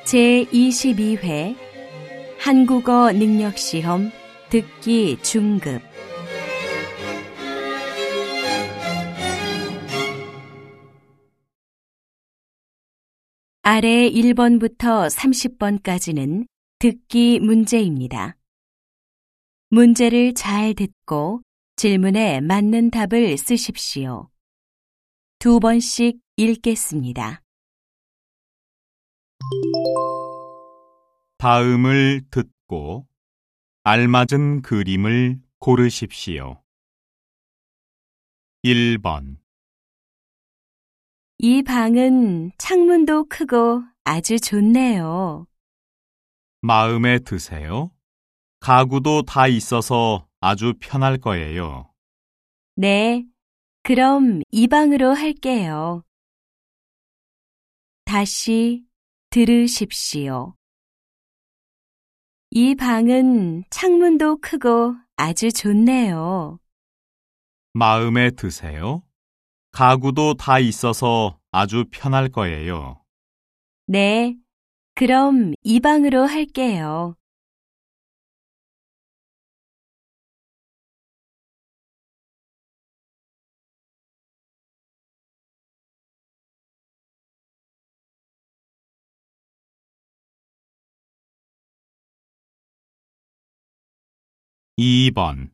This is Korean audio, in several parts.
제22회 한국어 능력시험 듣기 중급 아래 1번부터 30번까지는 듣기 문제입니다. 문제를 잘 듣고 질문에 맞는 답을 쓰십시오. 2번씩 읽겠습니다. 다음을 듣고 알맞은 그림을 고르십시오. 1번 이 방은 창문도 크고 아주 좋네요. 마음에 드세요? 가구도 다 있어서 아주 편할 거예요. 네, 그럼 이 방으로 할게요. 다시 들으십시오. 이 방은 창문도 크고 아주 좋네요. 마음에 드세요? 가구도 다 있어서 아주 편할 거예요. 네, 그럼 이 방으로 할게요. 이 번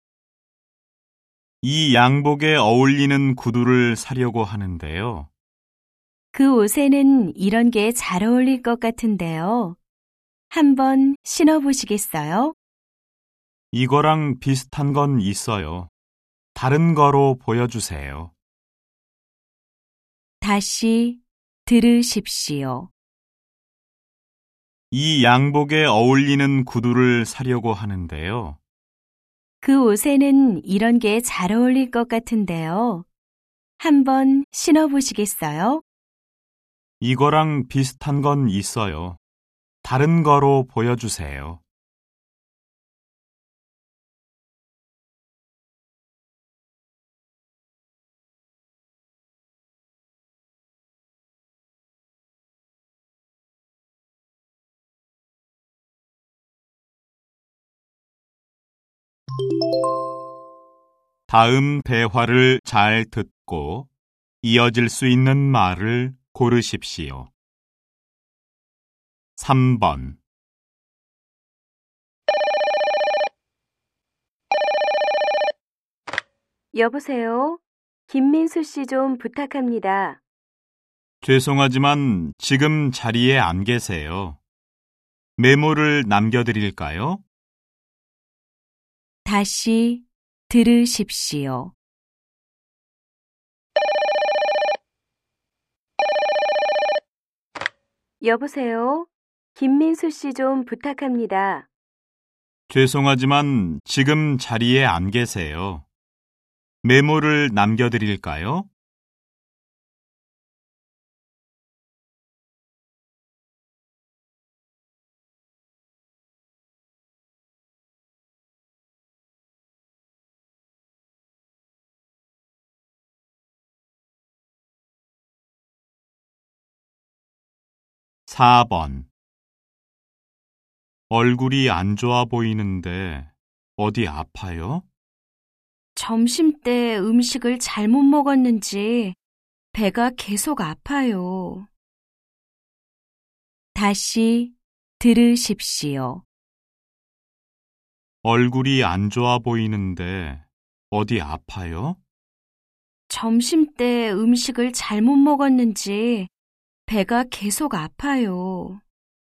이 양복에 어울리는 구두를 사려고 하는데요. 그 옷에는 이런 게 잘 어울릴 것 같은데요. 한번 신어보시겠어요? 이거랑 비슷한 건 있어요. 다른 거로 보여주세요. 다시 들으십시오. 이 양복에 어울리는 구두를 사려고 하는데요. 그 옷에는 이런 게 잘 어울릴 것 같은데요. 한번 신어보시겠어요? 이거랑 비슷한 건 있어요. 다른 거로 보여주세요. 다음 대화를 잘 듣고 이어질 수 있는 말을 고르십시오. 3번 여보세요? 김민수 씨 좀 부탁합니다. 죄송하지만 지금 자리에 안 계세요. 메모를 남겨드릴까요? 다시 들으십시오. 여보세요? 김민수 씨 좀 부탁합니다. 죄송하지만 지금 자리에 안 계세요. 메모를 남겨드릴까요? 4번 얼굴이 안 좋아 보이는데 어디 아파요? 점심 때 음식을 잘못 먹었는지 배가 계속 아파요. 다시 들으십시오. 얼굴이 안 좋아 보이는데 어디 아파요? 점심 때 음식을 잘못 먹었는지 배가 계속 아파요.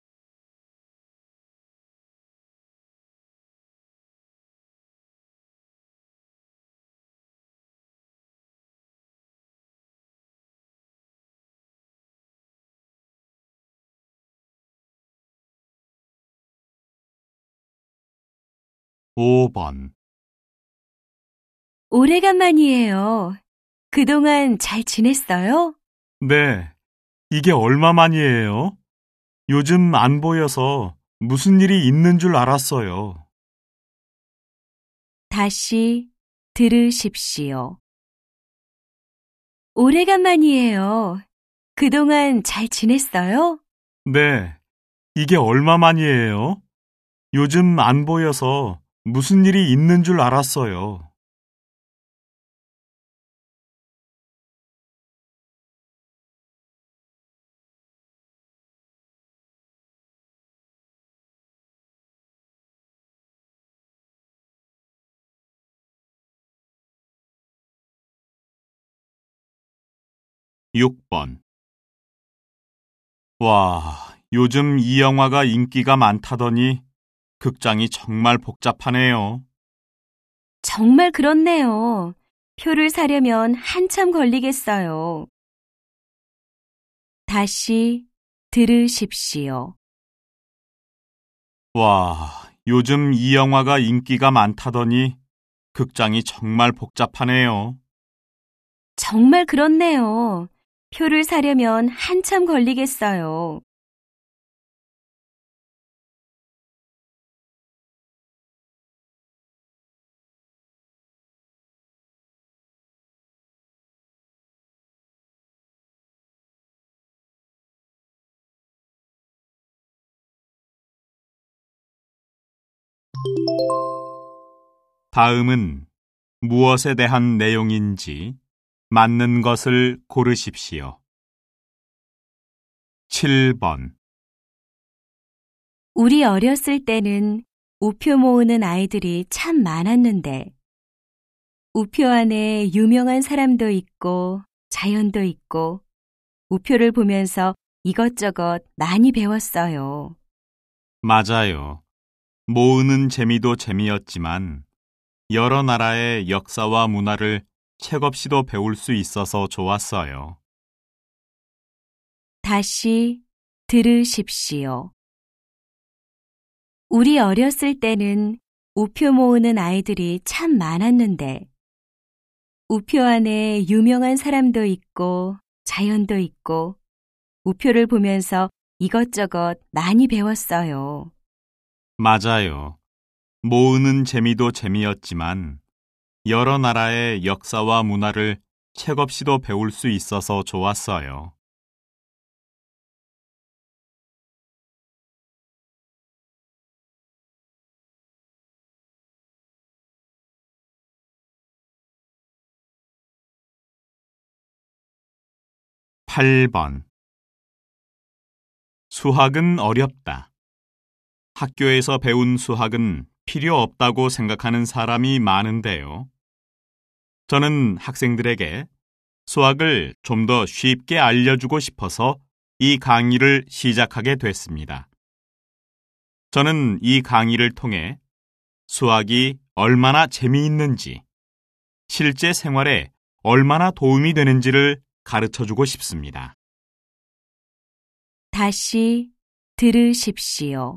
5번 오래간만이에요. 그동안 잘 지냈어요? 네, 이게 얼마만이에요? 요즘 안 보여서 무슨 일이 있는 줄 알았어요. 다시 들으십시오. 오래간만이에요. 그동안 잘 지냈어요? 네, 이게 얼마만이에요? 요즘 안 보여서 무슨 일이 있는 줄 알았어요. (6번) 와, 요즘 이 영화가 인기가 많다더니 극장이 정말 복잡하네요. 정말 그렇네요. 표를 사려면 한참 걸리겠어요. 다시 들으십시오. 와, 요즘 이 영화가 인기가 많다더니 극장이 정말 복잡하네요. 정말 그렇네요. 표를 사려면 한참 걸리겠어요. 다음은 무엇에 대한 내용인지 맞는 것을 고르십시오. 7번. 우리 어렸을 때는 우표 모으는 아이들이 참 많았는데, 우표 안에 유명한 사람도 있고, 자연도 있고, 우표를 보면서 이것저것 많이 배웠어요. 맞아요. 모으는 재미도 재미였지만 여러 나라의 역사와 문화를 책 없이도 배울 수 있어서 좋았어요. 다시 들으십시오. 우리 어렸을 때는 우표 모으는 아이들이 참 많았는데, 우표 안에 유명한 사람도 있고, 자연도 있고, 우표를 보면서 이것저것 많이 배웠어요. 맞아요. 모으는 재미도 재미였지만 여러 나라의 역사와 문화를 책 없이도 배울 수 있어서 좋았어요. 8번. 수학은 어렵다. 학교에서 배운 수학은 필요 없다고 생각하는 사람이 많은데요. 저는 학생들에게 수학을 좀 더 쉽게 알려주고 싶어서 이 강의를 시작하게 됐습니다. 저는 이 강의를 통해 수학이 얼마나 재미있는지, 실제 생활에 얼마나 도움이 되는지를 가르쳐주고 싶습니다. 다시 들으십시오.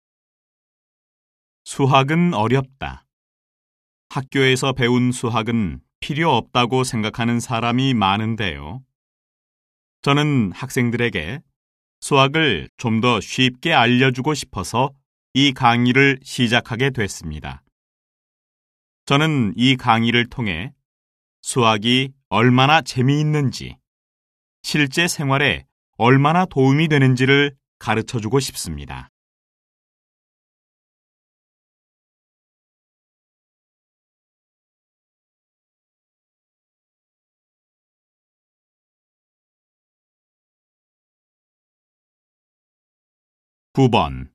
수학은 어렵다. 학교에서 배운 수학은 필요 없다고 생각하는 사람이 많은데요. 저는 학생들에게 수학을 좀 더 쉽게 알려주고 싶어서 이 강의를 시작하게 됐습니다. 저는 이 강의를 통해 수학이 얼마나 재미있는지, 실제 생활에 얼마나 도움이 되는지를 가르쳐주고 싶습니다. 9번.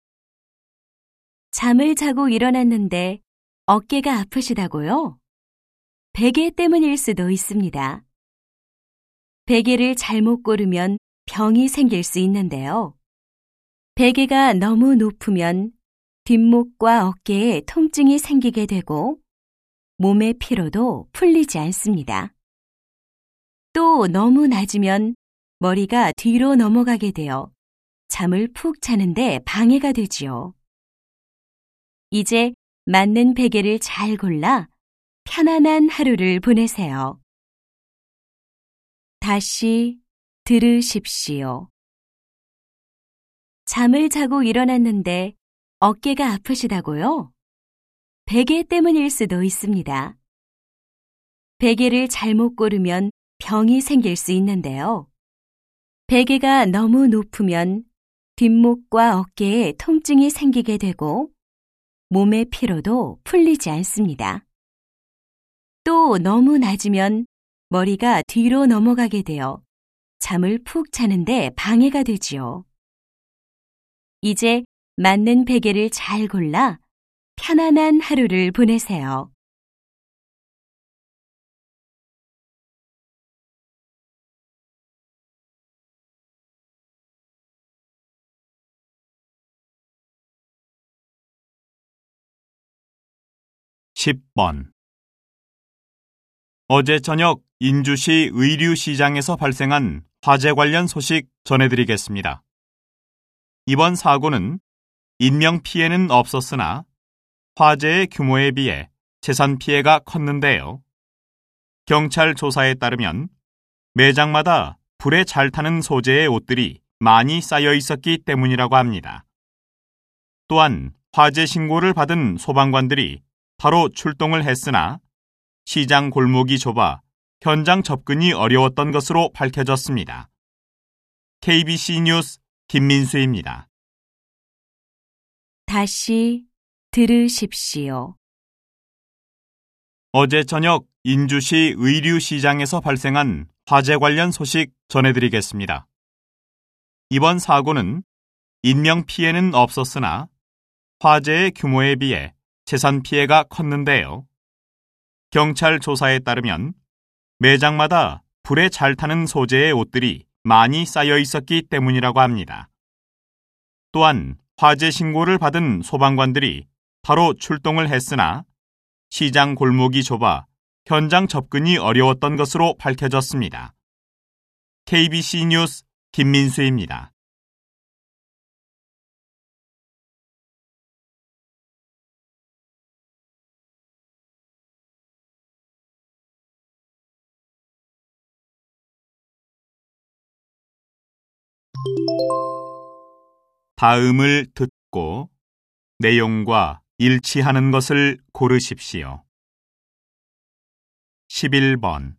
잠을 자고 일어났는데 어깨가 아프시다고요? 베개 때문일 수도 있습니다. 베개를 잘못 고르면 병이 생길 수 있는데요. 베개가 너무 높으면 뒷목과 어깨에 통증이 생기게 되고 몸의 피로도 풀리지 않습니다. 또 너무 낮으면 머리가 뒤로 넘어가게 되어 잠을 푹 자는데 방해가 되지요. 이제 맞는 베개를 잘 골라 편안한 하루를 보내세요. 다시 들으십시오. 잠을 자고 일어났는데 어깨가 아프시다고요? 베개 때문일 수도 있습니다. 베개를 잘못 고르면 병이 생길 수 있는데요. 베개가 너무 높으면 뒷목과 어깨에 통증이 생기게 되고 몸의 피로도 풀리지 않습니다. 또 너무 낮으면 머리가 뒤로 넘어가게 되어 잠을 푹 자는데 방해가 되지요. 이제 맞는 베개를 잘 골라 편안한 하루를 보내세요. (10번) 어제 저녁 인주시 의류시장에서 발생한 화재 관련 소식 전해드리겠습니다. 이번 사고는 인명피해는 없었으나 화재의 규모에 비해 재산 피해가 컸는데요. 경찰 조사에 따르면 매장마다 불에 잘 타는 소재의 옷들이 많이 쌓여 있었기 때문이라고 합니다. 또한 화재 신고를 받은 소방관들이 바로 출동을 했으나 시장 골목이 좁아 현장 접근이 어려웠던 것으로 밝혀졌습니다. KBC 뉴스 김민수입니다. 다시 들으십시오. 어제 저녁 인주시 의류시장에서 발생한 화재 관련 소식 전해드리겠습니다. 이번 사고는 인명피해는 없었으나 화재의 규모에 비해 재산 피해가 컸는데요. 경찰 조사에 따르면 매장마다 불에 잘 타는 소재의 옷들이 많이 쌓여 있었기 때문이라고 합니다. 또한 화재 신고를 받은 소방관들이 바로 출동을 했으나 시장 골목이 좁아 현장 접근이 어려웠던 것으로 밝혀졌습니다. KBC 뉴스 김민수입니다. 다음을 듣고 내용과 일치하는 것을 고르십시오. 11번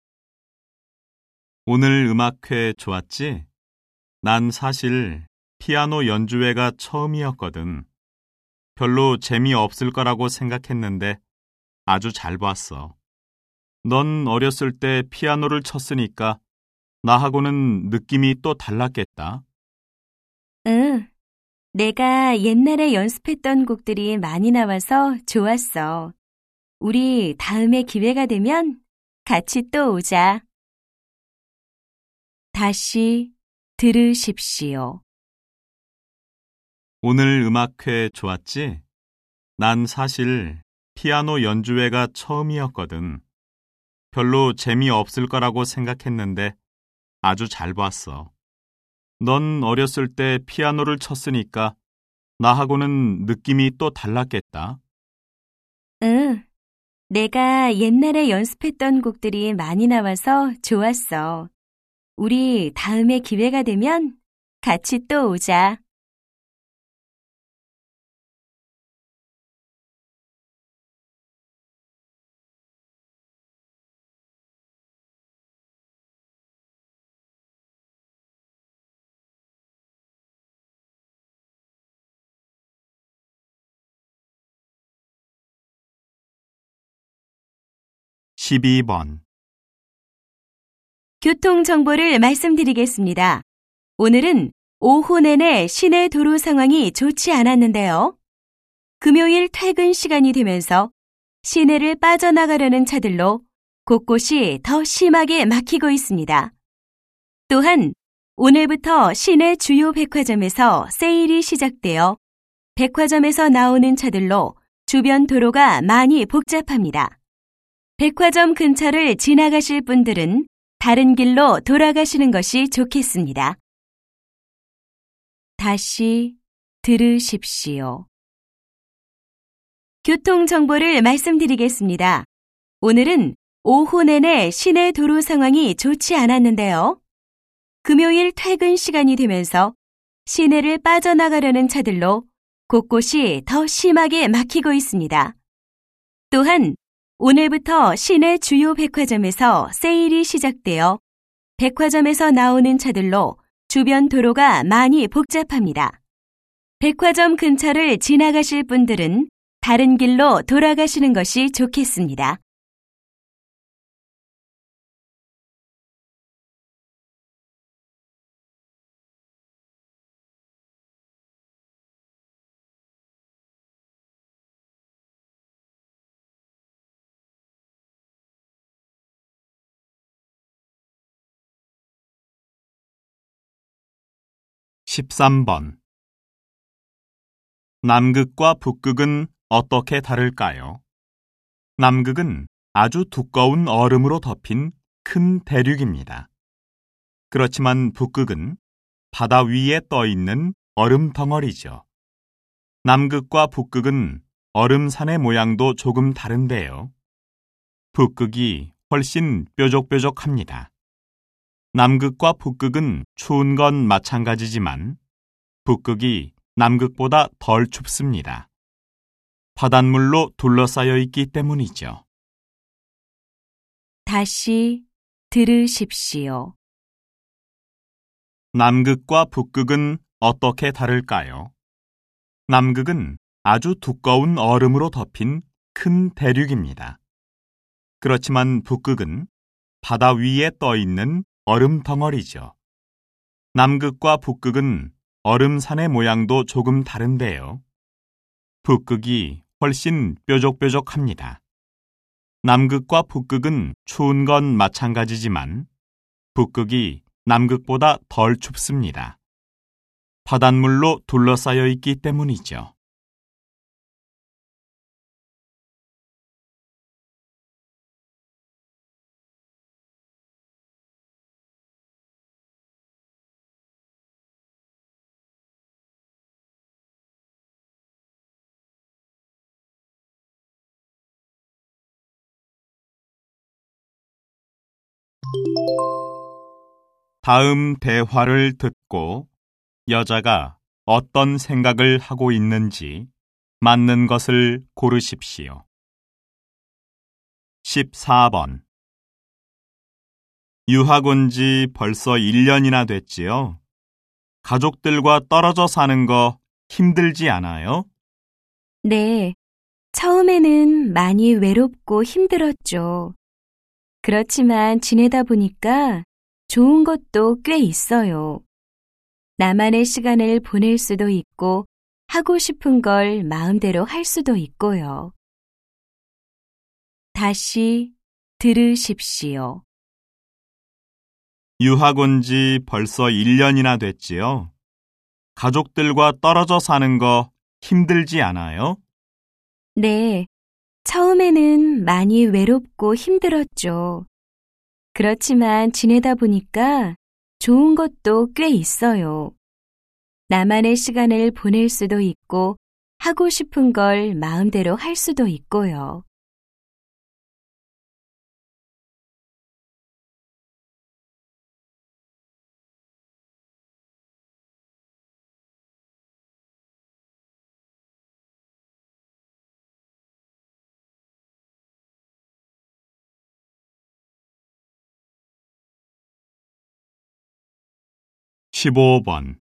오늘 음악회 좋았지? 난 사실 피아노 연주회가 처음이었거든. 별로 재미없을 거라고 생각했는데 아주 잘 봤어. 넌 어렸을 때 피아노를 쳤으니까 나하고는 느낌이 또 달랐겠다. 응, 내가 옛날에 연습했던 곡들이 많이 나와서 좋았어. 우리 다음에 기회가 되면 같이 또 오자. 다시 들으십시오. 오늘 음악회 좋았지? 난 사실 피아노 연주회가 처음이었거든. 별로 재미없을 거라고 생각했는데 아주 잘 봤어. 넌 어렸을 때 피아노를 쳤으니까 나하고는 느낌이 또 달랐겠다. 응, 내가 옛날에 연습했던 곡들이 많이 나와서 좋았어. 우리 다음에 기회가 되면 같이 또 오자. (12번) 교통정보를 말씀드리겠습니다. 오늘은 오후 내내 시내 도로 상황이 좋지 않았는데요. 금요일 퇴근 시간이 되면서 시내를 빠져나가려는 차들로 곳곳이 더 심하게 막히고 있습니다. 또한 오늘부터 시내 주요 백화점에서 세일이 시작되어 백화점에서 나오는 차들로 주변 도로가 많이 복잡합니다. 백화점 근처를 지나가실 분들은 다른 길로 돌아가시는 것이 좋겠습니다. 다시 들으십시오. 교통정보를 말씀드리겠습니다. 오늘은 오후 내내 시내 도로 상황이 좋지 않았는데요. 금요일 퇴근 시간이 되면서 시내를 빠져나가려는 차들로 곳곳이 더 심하게 막히고 있습니다. 또한 오늘부터 시내 주요 백화점에서 세일이 시작되어 백화점에서 나오는 차들로 주변 도로가 많이 복잡합니다. 백화점 근처를 지나가실 분들은 다른 길로 돌아가시는 것이 좋겠습니다. (13번) 남극과 북극은 어떻게 다를까요? 남극은 아주 두꺼운 얼음으로 덮인 큰 대륙입니다. 그렇지만 북극은 바다 위에 떠 있는 얼음 덩어리죠. 남극과 북극은 얼음산의 모양도 조금 다른데요. 북극이 훨씬 뾰족뾰족합니다. 남극과 북극은 추운 건 마찬가지지만 북극이 남극보다 덜 춥습니다. 바닷물로 둘러싸여 있기 때문이죠. 다시 들으십시오. 남극과 북극은 어떻게 다를까요? 남극은 아주 두꺼운 얼음으로 덮인 큰 대륙입니다. 그렇지만 북극은 바다 위에 떠 있는 얼음 덩어리죠. 남극과 북극은 얼음산의 모양도 조금 다른데요. 북극이 훨씬 뾰족뾰족합니다. 남극과 북극은 추운 건 마찬가지지만 북극이 남극보다 덜 춥습니다. 바닷물로 둘러싸여 있기 때문이죠. 다음 대화를 듣고 여자가 어떤 생각을 하고 있는지 맞는 것을 고르십시오. 14번. 유학 온 지 벌써 1년이나 됐지요? 가족들과 떨어져 사는 거 힘들지 않아요? 네, 처음에는 많이 외롭고 힘들었죠. 그렇지만 지내다 보니까 좋은 것도 꽤 있어요. 나만의 시간을 보낼 수도 있고 하고 싶은 걸 마음대로 할 수도 있고요. 다시 들으십시오. 유학 온 지 벌써 1년이나 됐지요? 가족들과 떨어져 사는 거 힘들지 않아요? 네, 처음에는 많이 외롭고 힘들었죠. 그렇지만 지내다 보니까 좋은 것도 꽤 있어요. 나만의 시간을 보낼 수도 있고 하고 싶은 걸 마음대로 할 수도 있고요. (15번)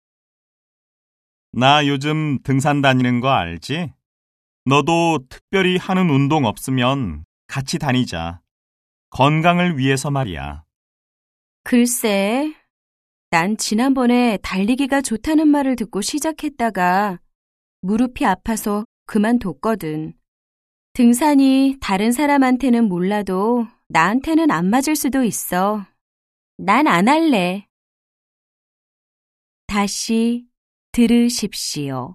나 요즘 등산 다니는 거 알지? 너도 특별히 하는 운동 없으면 같이 다니자. 건강을 위해서 말이야. 글쎄, 난 지난번에 달리기가 좋다는 말을 듣고 시작했다가 무릎이 아파서 그만뒀거든. 등산이 다른 사람한테는 몰라도 나한테는 안 맞을 수도 있어. 난 안 할래. 다시 들으십시오.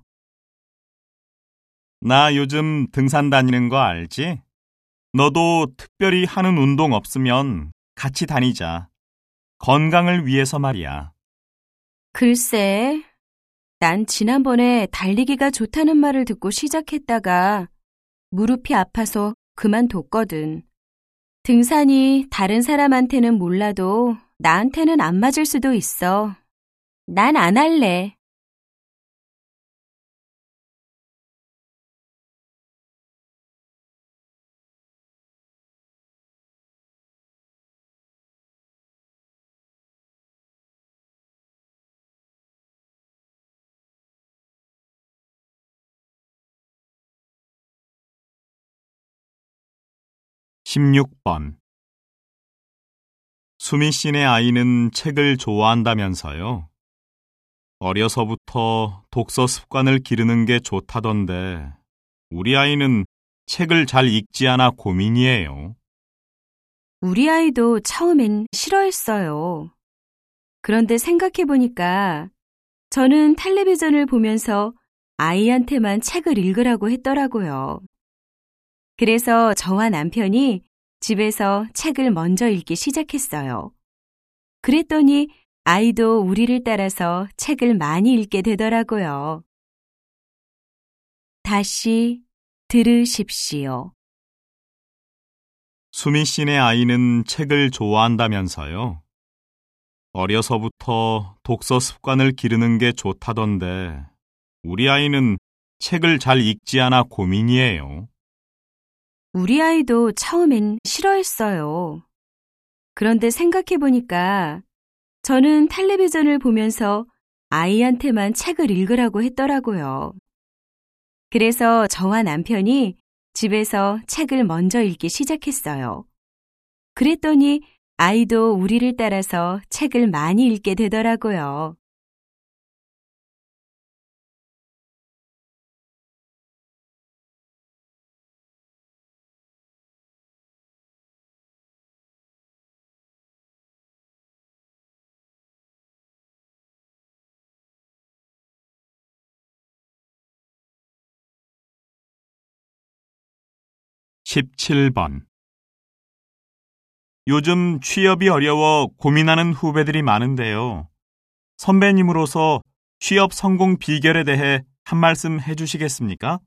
나 요즘 등산 다니는 거 알지? 너도 특별히 하는 운동 없으면 같이 다니자. 건강을 위해서 말이야. 글쎄, 난 지난번에 달리기가 좋다는 말을 듣고 시작했다가 무릎이 아파서 그만뒀거든. 등산이 다른 사람한테는 몰라도 나한테는 안 맞을 수도 있어. 난 안 할래. 16번. 수미 씨네 아이는 책을 좋아한다면서요. 어려서부터 독서 습관을 기르는 게 좋다던데 우리 아이는 책을 잘 읽지 않아 고민이에요. 우리 아이도 처음엔 싫어했어요. 그런데 생각해보니까 저는 텔레비전을 보면서 아이한테만 책을 읽으라고 했더라고요. 그래서 저와 남편이 집에서 책을 먼저 읽기 시작했어요. 그랬더니 아이도 우리를 따라서 책을 많이 읽게 되더라고요. 다시 들으십시오. 수미 씨네 아이는 책을 좋아한다면서요. 어려서부터 독서 습관을 기르는 게 좋다던데 우리 아이는 책을 잘 읽지 않아 고민이에요. 우리 아이도 처음엔 싫어했어요. 그런데 생각해보니까 저는 텔레비전을 보면서 아이한테만 책을 읽으라고 했더라고요. 그래서 저와 남편이 집에서 책을 먼저 읽기 시작했어요. 그랬더니 아이도 우리를 따라서 책을 많이 읽게 되더라고요. (17번) 요즘 취업이 어려워 고민하는 후배들이 많은데요. 선배님으로서 취업 성공 비결에 대해 한 말씀 해주시겠습니까?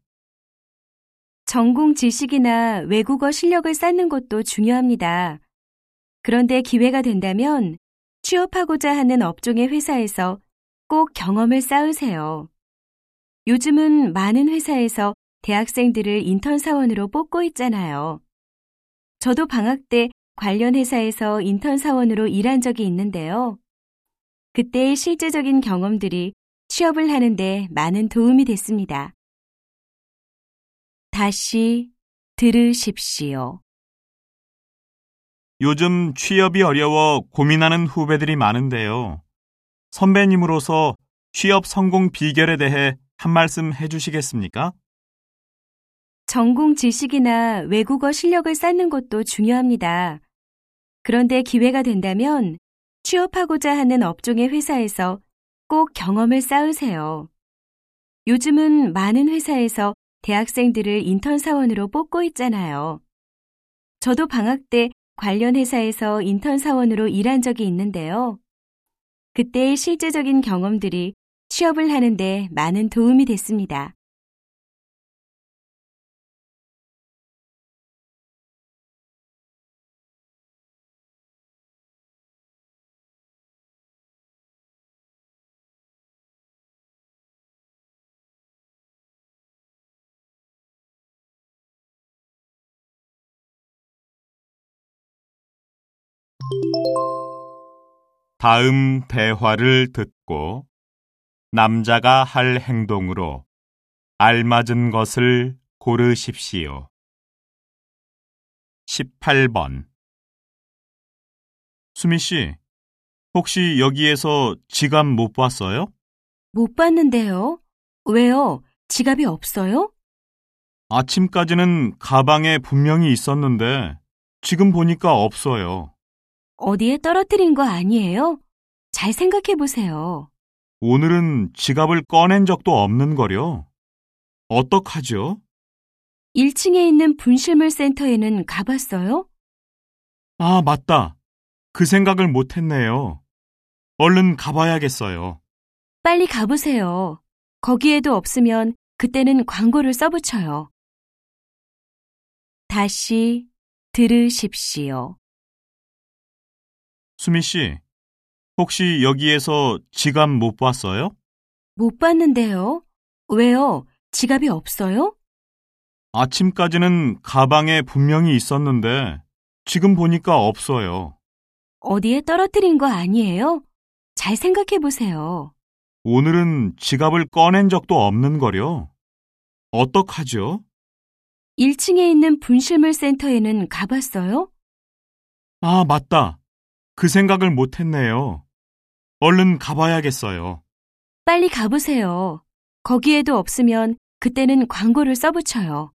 전공 지식이나 외국어 실력을 쌓는 것도 중요합니다. 그런데 기회가 된다면 취업하고자 하는 업종의 회사에서 꼭 경험을 쌓으세요. 요즘은 많은 회사에서 대학생들을 인턴 사원으로 뽑고 있잖아요. 저도 방학 때 관련 회사에서 인턴 사원으로 일한 적이 있는데요. 그때의 실제적인 경험들이 취업을 하는데 많은 도움이 됐습니다. 다시 들으십시오. 요즘 취업이 어려워 고민하는 후배들이 많은데요. 선배님으로서 취업 성공 비결에 대해 한 말씀 해주시겠습니까? 전공 지식이나 외국어 실력을 쌓는 것도 중요합니다. 그런데 기회가 된다면 취업하고자 하는 업종의 회사에서 꼭 경험을 쌓으세요. 요즘은 많은 회사에서 대학생들을 인턴 사원으로 뽑고 있잖아요. 저도 방학 때 관련 회사에서 인턴 사원으로 일한 적이 있는데요. 그때의 실제적인 경험들이 취업을 하는데 많은 도움이 됐습니다. 다음 대화를 듣고 남자가 할 행동으로 알맞은 것을 고르십시오. 18번. 수미 씨, 혹시 여기에서 지갑 못 봤어요? 못 봤는데요. 왜요? 지갑이 없어요? 아침까지는 가방에 분명히 있었는데 지금 보니까 없어요. 어디에 떨어뜨린 거 아니에요? 잘 생각해 보세요. 오늘은 지갑을 꺼낸 적도 없는 거려. 어떡하죠? 1층에 있는 분실물 센터에는 가봤어요? 아, 맞다. 그 생각을 못 했네요. 얼른 가봐야겠어요. 빨리 가보세요. 거기에도 없으면 그때는 광고를 써붙여요. 다시 들으십시오. 수미 씨, 혹시 여기에서 지갑 못 봤어요? 못 봤는데요. 왜요? 지갑이 없어요? 아침까지는 가방에 분명히 있었는데 지금 보니까 없어요. 어디에 떨어뜨린 거 아니에요? 잘 생각해 보세요. 오늘은 지갑을 꺼낸 적도 없는 거려. 어떡하죠? 1층에 있는 분실물 센터에는 가봤어요? 아, 맞다. 그 생각을 못 했네요. 얼른 가봐야겠어요. 빨리 가보세요. 거기에도 없으면 그때는 광고를 써붙여요.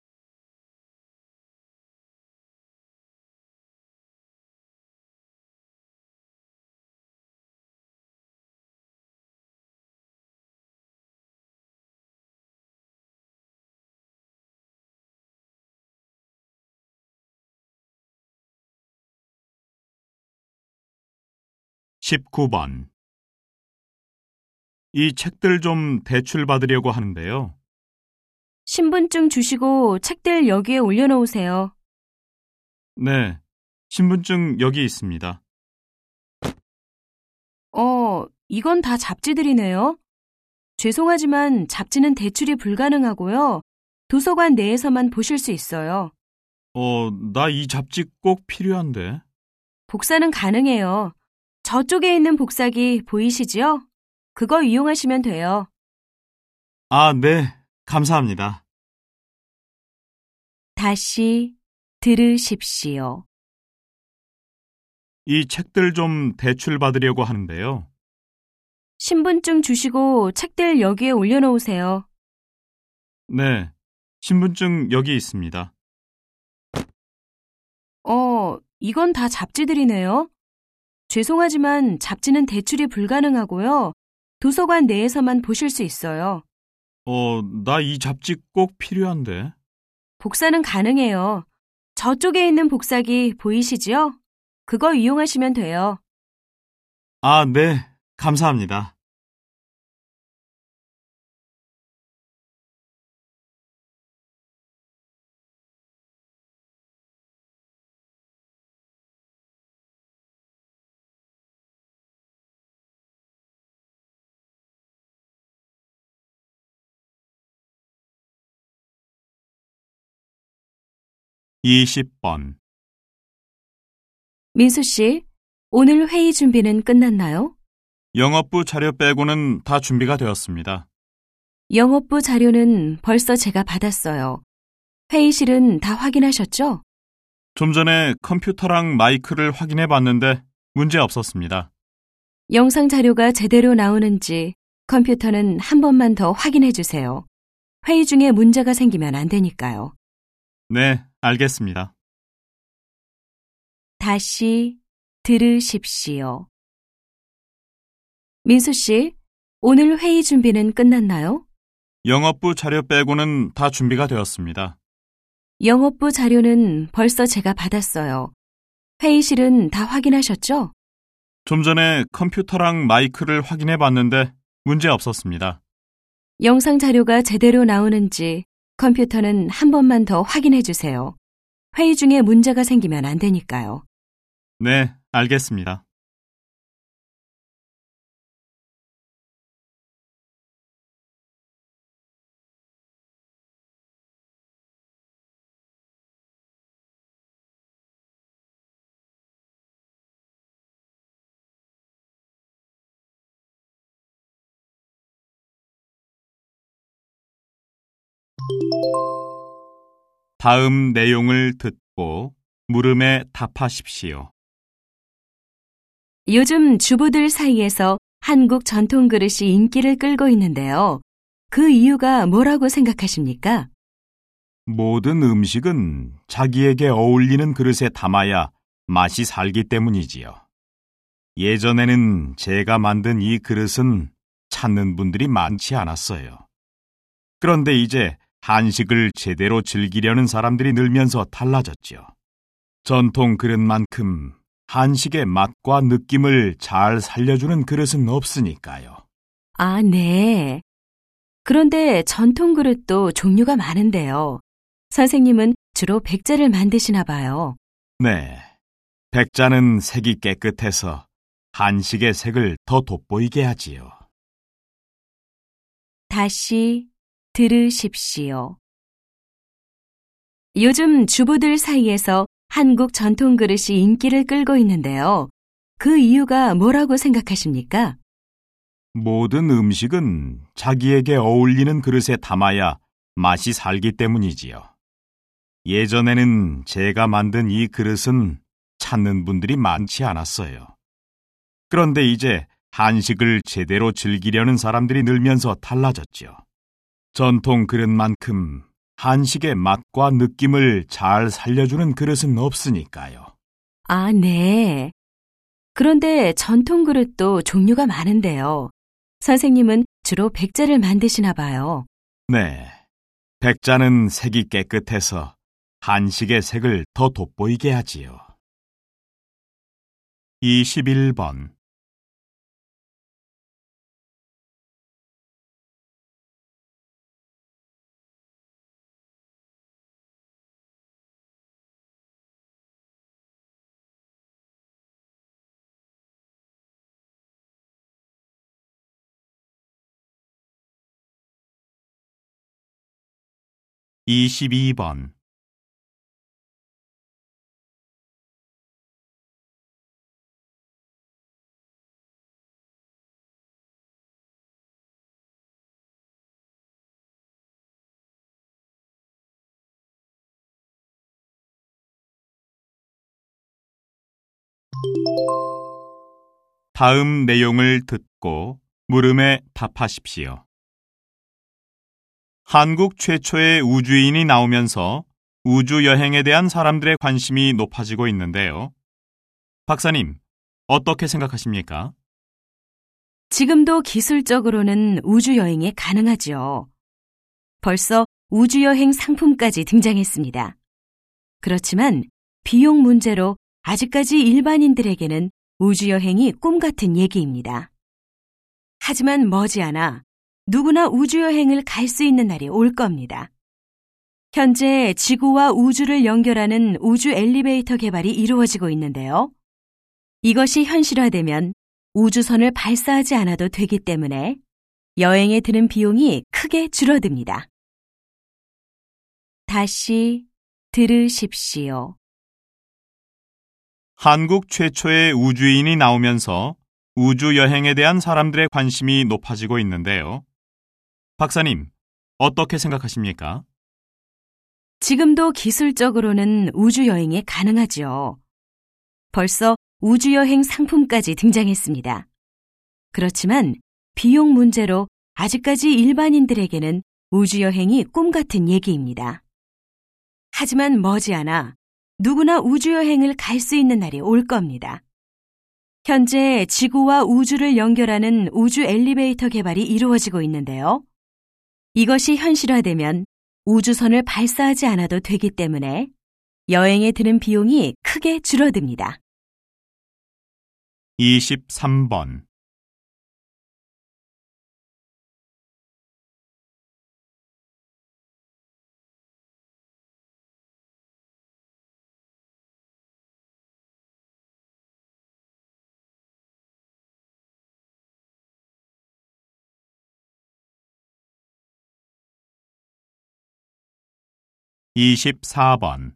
(19번) 이 책들 좀 대출 받으려고 하는데요. 신분증 주시고 책들 여기에 올려놓으세요. 네, 신분증 여기 있습니다. 이건 다 잡지들이네요. 죄송하지만 잡지는 대출이 불가능하고요. 도서관 내에서만 보실 수 있어요. 나 이 잡지 꼭 필요한데. 복사는 가능해요. 저쪽에 있는 복사기 보이시지요? 그거 이용하시면 돼요. 아, 네, 감사합니다. 다시 들으십시오. 이 책들 좀 대출 받으려고 하는데요. 신분증 주시고 책들 여기에 올려놓으세요. 네, 신분증 여기 있습니다. 이건 다 잡지들이네요. 죄송하지만 잡지는 대출이 불가능하고요. 도서관 내에서만 보실 수 있어요. 나 이 잡지 꼭 필요한데. 복사는 가능해요. 저쪽에 있는 복사기 보이시지요? 그거 이용하시면 돼요. 아, 네, 감사합니다. (20번) 민수 씨, 오늘 회의 준비는 끝났나요? 영업부 자료 빼고는 다 준비가 되었습니다. 영업부 자료는 벌써 제가 받았어요. 회의실은 다 확인하셨죠? 좀 전에 컴퓨터랑 마이크를 확인해 봤는데 문제 없었습니다. 영상 자료가 제대로 나오는지 컴퓨터는 한 번만 더 확인해 주세요. 회의 중에 문제가 생기면 안 되니까요. 네, 알겠습니다. 다시 들으십시오. 민수 씨, 오늘 회의 준비는 끝났나요? 영업부 자료 빼고는 다 준비가 되었습니다. 영업부 자료는 벌써 제가 받았어요. 회의실은 다 확인하셨죠? 좀 전에 컴퓨터랑 마이크를 확인해 봤는데 문제 없었습니다. 영상 자료가 제대로 나오는지 컴퓨터는 한 번만 더 확인해 주세요. 회의 중에 문제가 생기면 안 되니까요. 네, 알겠습니다. 다음 내용을 듣고 물음에 답하십시오. 요즘 주부들 사이에서 한국 전통 그릇이 인기를 끌고 있는데요. 그 이유가 뭐라고 생각하십니까? 모든 음식은 자기에게 어울리는 그릇에 담아야 맛이 살기 때문이지요. 예전에는 제가 만든 이 그릇은 찾는 분들이 많지 않았어요. 그런데 이제 한식을 제대로 즐기려는 사람들이 늘면서 달라졌죠. 전통 그릇만큼 한식의 맛과 느낌을 잘 살려주는 그릇은 없으니까요. 아, 네. 그런데 전통 그릇도 종류가 많은데요. 선생님은 주로 백자를 만드시나 봐요. 네, 백자는 색이 깨끗해서 한식의 색을 더 돋보이게 하지요. 다시 들으십시오. 요즘 주부들 사이에서 한국 전통 그릇이 인기를 끌고 있는데요. 그 이유가 뭐라고 생각하십니까? 모든 음식은 자기에게 어울리는 그릇에 담아야 맛이 살기 때문이지요. 예전에는 제가 만든 이 그릇은 찾는 분들이 많지 않았어요. 그런데 이제 한식을 제대로 즐기려는 사람들이 늘면서 달라졌죠. 전통 그릇만큼 한식의 맛과 느낌을 잘 살려주는 그릇은 없으니까요. 아, 네. 그런데 전통 그릇도 종류가 많은데요. 선생님은 주로 백자를 만드시나 봐요. 네. 백자는 색이 깨끗해서 한식의 색을 더 돋보이게 하지요. 21번. 이십이 번. 다음 내용을 듣고 물음에 답하십시오. 한국 최초의 우주인이 나오면서 우주 여행에 대한 사람들의 관심이 높아지고 있는데요. 박사님, 어떻게 생각하십니까? 지금도 기술적으로는 우주여행이 가능하죠. 벌써 우주여행 상품까지 등장했습니다. 그렇지만 비용 문제로 아직까지 일반인들에게는 우주여행이 꿈 같은 얘기입니다. 하지만 머지않아 누구나 우주여행을 갈 수 있는 날이 올 겁니다. 현재 지구와 우주를 연결하는 우주 엘리베이터 개발이 이루어지고 있는데요. 이것이 현실화되면 우주선을 발사하지 않아도 되기 때문에 여행에 드는 비용이 크게 줄어듭니다. 다시 들으십시오. 한국 최초의 우주인이 나오면서 우주 여행에 대한 사람들의 관심이 높아지고 있는데요. 박사님, 어떻게 생각하십니까? 지금도 기술적으로는 우주여행이 가능하죠. 벌써 우주여행 상품까지 등장했습니다. 그렇지만 비용 문제로 아직까지 일반인들에게는 우주여행이 꿈 같은 얘기입니다. 하지만 머지않아 누구나 우주여행을 갈 수 있는 날이 올 겁니다. 현재 지구와 우주를 연결하는 우주 엘리베이터 개발이 이루어지고 있는데요. 이것이 현실화되면 우주선을 발사하지 않아도 되기 때문에 여행에 드는 비용이 크게 줄어듭니다. 23번. 이십사 번.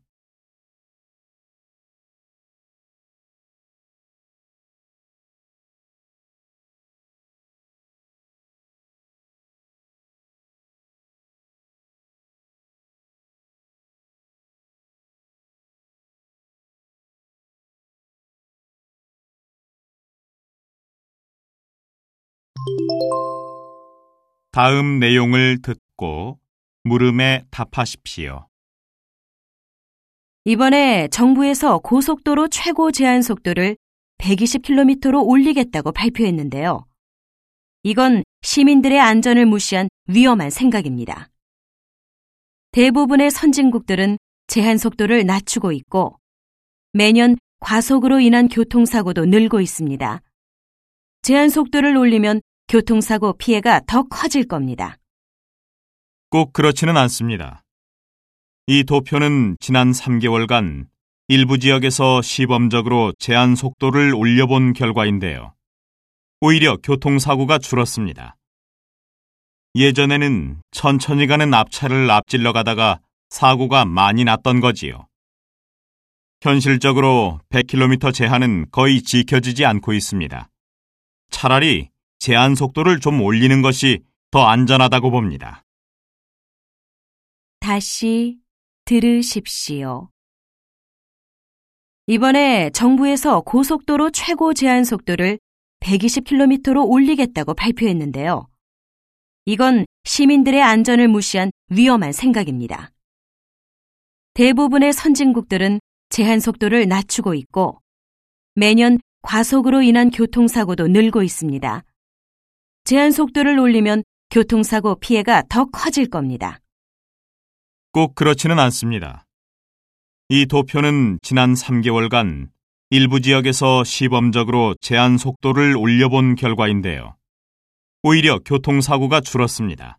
다음 내용을 듣고 물음에 답하십시오. 이번에 정부에서 고속도로 최고 제한 속도를 120km로 올리겠다고 발표했는데요. 이건 시민들의 안전을 무시한 위험한 생각입니다. 대부분의 선진국들은 제한 속도를 낮추고 있고 매년 과속으로 인한 교통사고도 늘고 있습니다. 제한 속도를 올리면 교통사고 피해가 더 커질 겁니다. 꼭 그렇지는 않습니다. 이 도표는 지난 3개월간 일부 지역에서 시범적으로 제한 속도를 올려본 결과인데요. 오히려 교통사고가 줄었습니다. 예전에는 천천히 가는 앞차를 앞질러 가다가 사고가 많이 났던 거지요. 현실적으로 100km 제한은 거의 지켜지지 않고 있습니다. 차라리 제한 속도를 좀 올리는 것이 더 안전하다고 봅니다. 다시 들으십시오. 이번에 정부에서 고속도로 최고 제한 속도를 120km로 올리겠다고 발표했는데요. 이건 시민들의 안전을 무시한 위험한 생각입니다. 대부분의 선진국들은 제한 속도를 낮추고 있고 매년 과속으로 인한 교통사고도 늘고 있습니다. 제한 속도를 올리면 교통사고 피해가 더 커질 겁니다. 꼭 그렇지는 않습니다. 이 도표는 지난 3개월간 일부 지역에서 시범적으로 제한 속도를 올려본 결과인데요. 오히려 교통사고가 줄었습니다.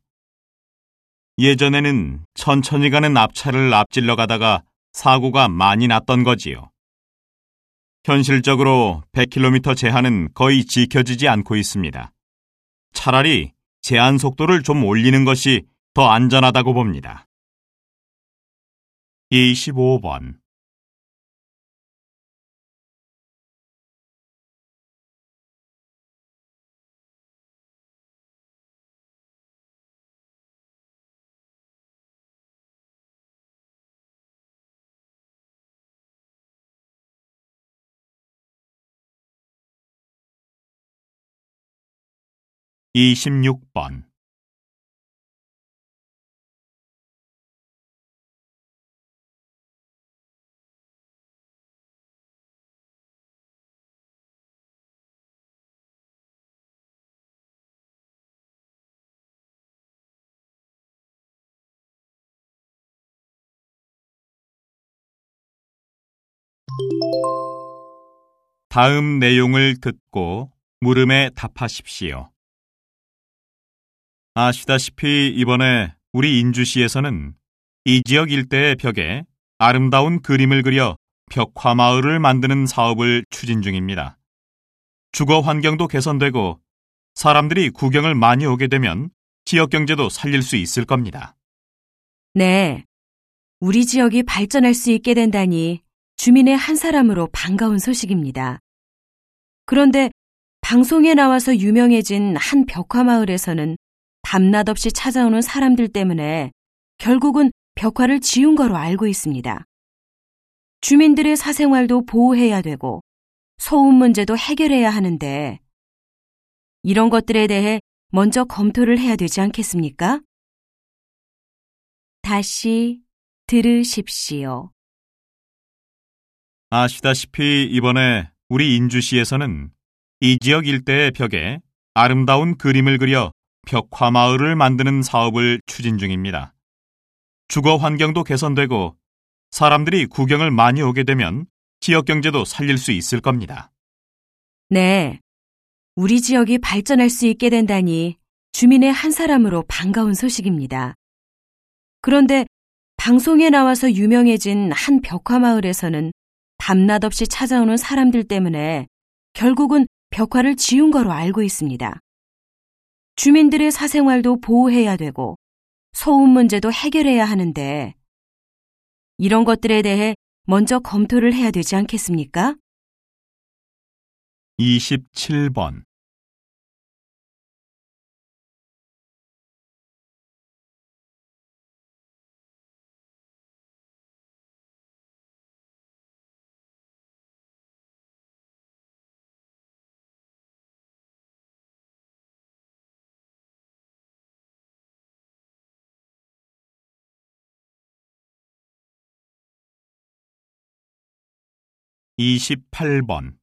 예전에는 천천히 가는 앞차를 앞질러 가다가 사고가 많이 났던 거지요. 현실적으로 100km 제한은 거의 지켜지지 않고 있습니다. 차라리 제한 속도를 좀 올리는 것이 더 안전하다고 봅니다. 25번. (26번) 다음 내용을 듣고 물음에 답하십시오. 아시다시피 이번에 우리 인주시에서는 이 지역 일대의 벽에 아름다운 그림을 그려 벽화마을을 만드는 사업을 추진 중입니다. 주거 환경도 개선되고 사람들이 구경을 많이 오게 되면 지역 경제도 살릴 수 있을 겁니다. 네, 우리 지역이 발전할 수 있게 된다니 주민의 한 사람으로 반가운 소식입니다. 그런데 방송에 나와서 유명해진 한 벽화마을에서는 밤낮 없이 찾아오는 사람들 때문에 결국은 벽화를 지운 거로 알고 있습니다. 주민들의 사생활도 보호해야 되고 소음 문제도 해결해야 하는데 이런 것들에 대해 먼저 검토를 해야 되지 않겠습니까? 다시 들으십시오. 아시다시피 이번에 우리 인주시에서는 이 지역 일대의 벽에 아름다운 그림을 그려 벽화마을을 만드는 사업을 추진 중입니다. 주거 환경도 개선되고 사람들이 구경을 많이 오게 되면 지역 경제도 살릴 수 있을 겁니다. 네, 우리 지역이 발전할 수 있게 된다니 주민의 한 사람으로 반가운 소식입니다. 그런데 방송에 나와서 유명해진 한 벽화마을에서는 밤낮 없이 찾아오는 사람들 때문에 결국은 벽화를 지운 거로 알고 있습니다. 주민들의 사생활도 보호해야 되고 소음 문제도 해결해야 하는데 이런 것들에 대해 먼저 검토를 해야 되지 않겠습니까? 27번. (28번)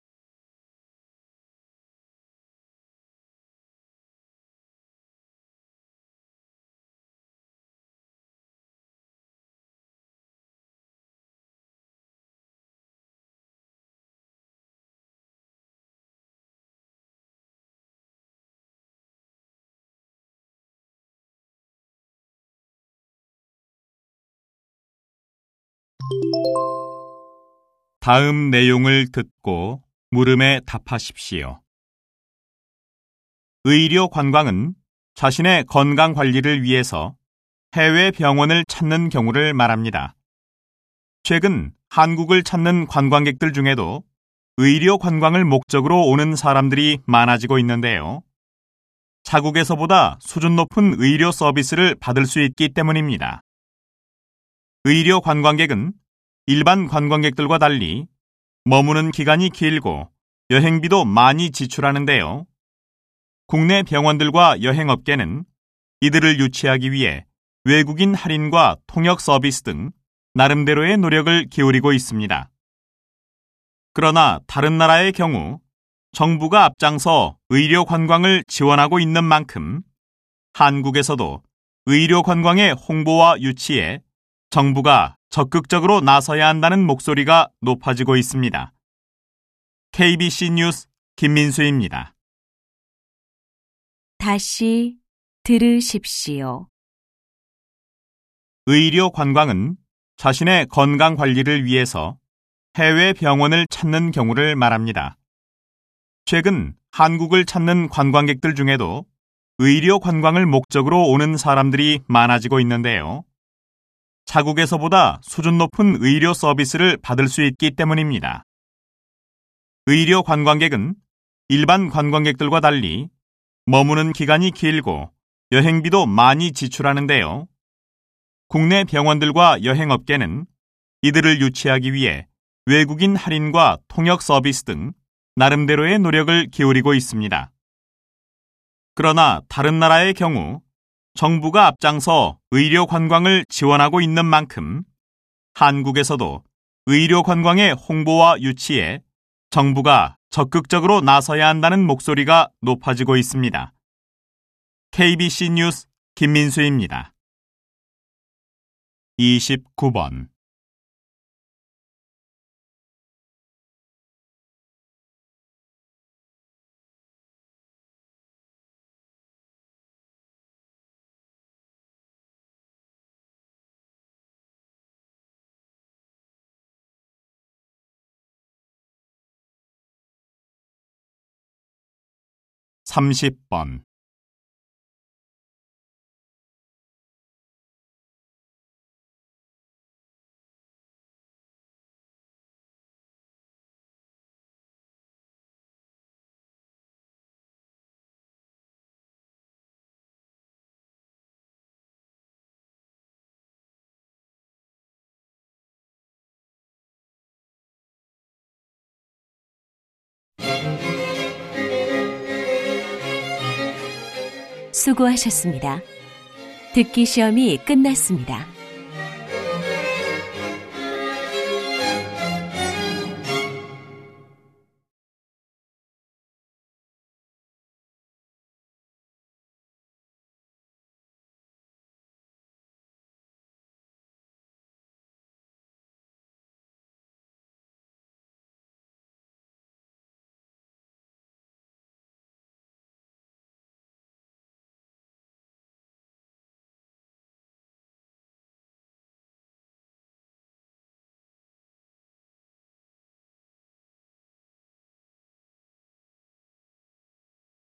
다음 내용을 듣고 물음에 답하십시오. 의료 관광은 자신의 건강 관리를 위해서 해외 병원을 찾는 경우를 말합니다. 최근 한국을 찾는 관광객들 중에도 의료 관광을 목적으로 오는 사람들이 많아지고 있는데요. 자국에서보다 수준 높은 의료 서비스를 받을 수 있기 때문입니다. 의료 관광객은 일반 관광객들과 달리 머무는 기간이 길고 여행비도 많이 지출하는데요. 국내 병원들과 여행업계는 이들을 유치하기 위해 외국인 할인과 통역 서비스 등 나름대로의 노력을 기울이고 있습니다. 그러나 다른 나라의 경우 정부가 앞장서 의료 관광을 지원하고 있는 만큼 한국에서도 의료 관광의 홍보와 유치에 정부가 적극적으로 나서야 한다는 목소리가 높아지고 있습니다. KBC 뉴스 김민수입니다. 다시 들으십시오. 의료 관광은 자신의 건강 관리를 위해서 해외 병원을 찾는 경우를 말합니다. 최근 한국을 찾는 관광객들 중에도 의료 관광을 목적으로 오는 사람들이 많아지고 있는데요. 자국에서보다 수준 높은 의료 서비스를 받을 수 있기 때문입니다. 의료 관광객은 일반 관광객들과 달리 머무는 기간이 길고 여행비도 많이 지출하는데요. 국내 병원들과 여행업계는 이들을 유치하기 위해 외국인 할인과 통역 서비스 등 나름대로의 노력을 기울이고 있습니다. 그러나 다른 나라의 경우 정부가 앞장서 의료 관광을 지원하고 있는 만큼 한국에서도 의료 관광의 홍보와 유치에 정부가 적극적으로 나서야 한다는 목소리가 높아지고 있습니다. KBC 뉴스 김민수입니다. 29번 30번 수고하셨습니다. 듣기 시험이 끝났습니다.